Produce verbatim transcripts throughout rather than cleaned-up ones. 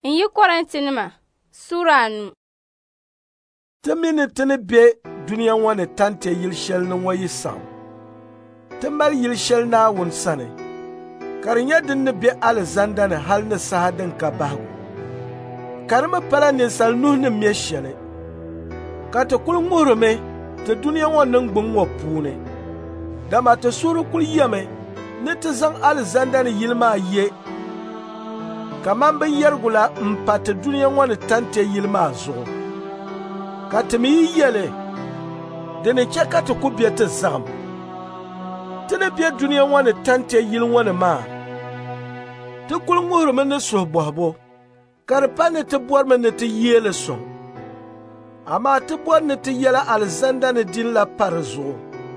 n yi Korintinima Sura anu. Ti mini ti ni be duniya ŋɔ ni tante yili shɛli ni ŋɔ yi saɣim. Ti mali yili shɛli Naawuni sani, ka di nyɛ din ni be alizanda ni hali ni saha din ka bahigu. Ka di mi pala ninsal nuhi ni me shɛli, ka ti kuli ŋuhirimi ti duniya ŋɔ niŋgbuŋ ŋɔ puuni. Dama ti suhiri kuli yɛmi ni ti zaŋ alizanda ni yili maa ye kaman bi yɛrigu la n pa ti duniya ŋɔ ni tante yili maa zuɣu. Ka ti mi yi yɛli di ni chɛ ka ti ku be ti zaɣim. Ti ni be duniya ŋɔ ni tante yili ŋɔ ni maa, ti kuli ŋuhirimi ni suhubɔhibu, ka di pa ni ti bɔrimi ni ti yeeli sɔŋ. Amaa ti bɔri ni ti yɛla alizanda ni din la pa di zuɣu,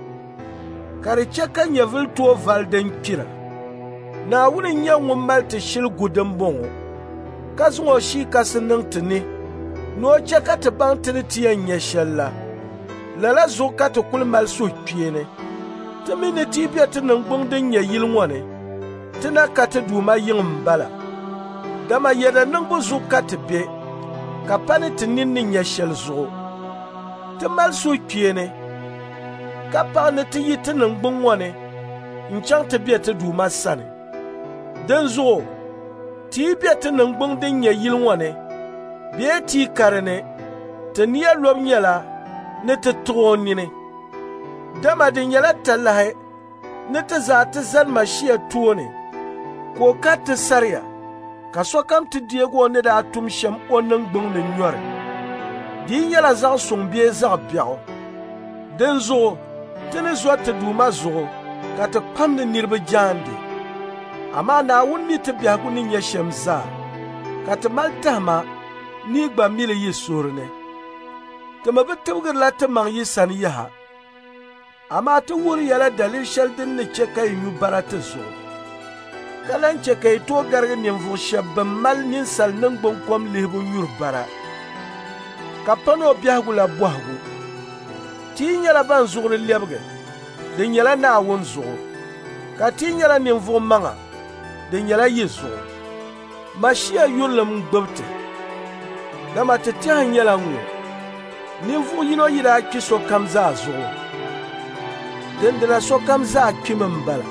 ka di chɛ ka nyɛvili tooi vali din kpira. Naawuni n-nyɛ ŋun mali ti shiligu din bɔŋɔ, ka zaŋ o shii kasi niŋ ti ni, ni o chɛ ka ti baŋ ti ni ti yɛn nyɛ shɛli la. Lala zuɣu ka ti kuli mali suhukpeeni. Ti mi ni ti be ti niŋgbuŋ din nyɛ yili ŋɔ ni, ti na ka ti Duuma yiŋ m-bala. Dama yɛda niŋbu zuɣu ka ti be, ka pa ni ti nin ni nyɛ shɛli zuɣu. Ti mali suhukpeeni, ka paɣi ni ti yi ti niŋgbuŋ ŋɔ ni n-chaŋ ti be ti Duuma sani. Din zuɣu, ti yi be ti niŋgbuŋ din nyɛ yili ŋɔ ni, bee ti yi kari ni, ti niya lɔb nyɛla ni ti tuɣi o nini. Dama di nyɛla talahi ni ti zaa ti zani Mashia tooni, ka o ka ti sariya, ka sokam ti deegi o ni daa tum shɛm o niŋgbuŋ ni nyɔri. Di yi nyɛla zaɣ' suŋ bee zaɣ' biɛɣu. Din zuɣu, ti ni zɔri ti Duuma zuɣu, ka ti kpamdi niriba jaandi. Amaa Naawuni mi ti biɛhigu ni nyɛ shɛm zaa, ka ti mali tahima ni gba mili yi suhiri ni. Ti mi bi tibigirila ti maŋ yi sani yaha, amaa ti wuhiri yɛla dalili shɛli din ni chɛ ka yi nyu bara ti zuɣu, ka lan chɛ ka yi tooi garigi ninvuɣu shɛba bin mali ninsal niŋgbunkom lihibu nyuri bara, ka pa ni o biɛhigu la bɔhigu. Ti yi nyɛla ban zuɣuri lɛbigi, di nyɛla Naawuni zuɣu, ka ti yi nyɛla ninvuɣu maŋa, di nyɛla yi zuɣu. Mashia yurilim n-gbubi ti, dama ti tɛha nyɛla ŋɔ, ninvuɣu yino yi daa kpi sokam zaa zuɣu. Dindina sokam zaa kpimi m-bala.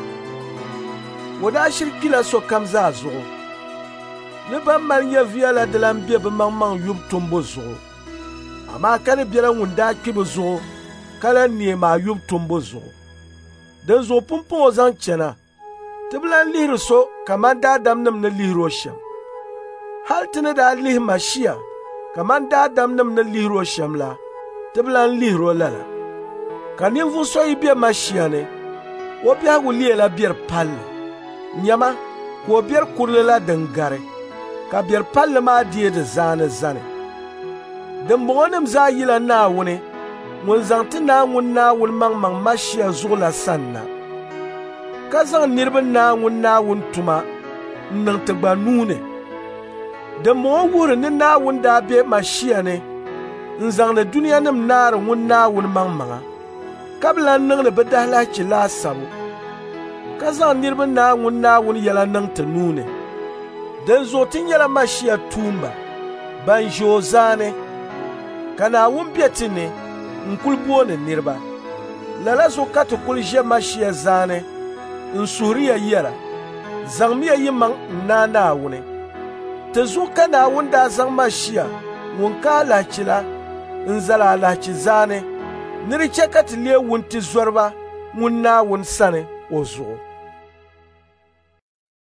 O daa shiri kpila sokam zaa zuɣu. Ni ban mali nyɛviya la di lan be bɛ maŋmaŋ yub tumbu zuɣu. Amaa ka ni biɛla ŋun daa kpi bɛ zuɣu ka lan neei maa yub tumbu zuɣu. Din zuɣu pumpɔŋ o zaŋ chana, ti bi lan lihiri so kaman daadamnim ni lihiri o shɛm. Hal ti ni daa lihi Mashia kaman daadamnim ni lihiri o shɛm la, ti bi lan lihiri o lala. Ka ninvuɣu so yi be Mashia ni, o biɛhigu leela biɛri palli. Nyɛma, ka o biɛri kurili la din gari, ka biɛri palli maa deedi zaani zani. Dimbɔŋɔnim zaa yila Naawuni, ŋun zaŋ ti Naawuni Naawuni maŋmaŋ Mashia zuɣu la sani na, ka zaŋ niriba Naawuni Naawuni tuma n-niŋ ti gba nuuni. Dimbɔŋɔ wuhiri ni Naawuni daa be Mashia ni n-zaŋdi duniyanim naari ŋun Naawuni maŋmaŋa, ka bi lan niŋdi bɛ dahalachi laasabu, ka zaŋ niriba Naawuni Naawuni yɛla niŋ ti nuuni. Din zuɣu ti nyɛla Mashia tuumba, ban ʒi o zaani, ka Naawuni be ti ni n-kuli booni niriba. Lala zuɣu ka ti kuli ʒe Mashia zaani n-suhuriya yɛla, zaŋmiya yi maŋ n-naai Naawuni. Ti zuɣu ka Naawuni daa zaŋ Mashia ŋun ka alahachi la n-zali alahachi zaani, ni di chɛ ka ti lee wunti zɔriba ŋun Naawuni sani o zuɣu.